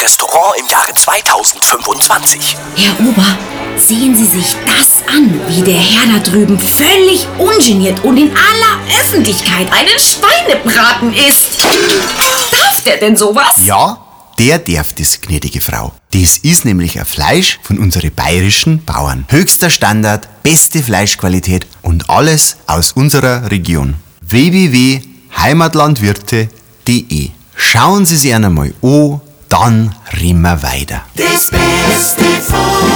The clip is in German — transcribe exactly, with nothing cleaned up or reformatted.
Restaurant im Jahre zweitausendfünfundzwanzig. Herr Ober, sehen Sie sich das an, wie der Herr da drüben völlig ungeniert und in aller Öffentlichkeit einen Schweinebraten isst. Darf der denn sowas? Ja, der darf das, gnädige Frau. Das ist nämlich ein Fleisch von unseren bayerischen Bauern. Höchster Standard, beste Fleischqualität und alles aus unserer Region. w w w punkt heimatlandwirte punkt de. Schauen Sie sich einmal an, dann reden wir weiter. Das Beste von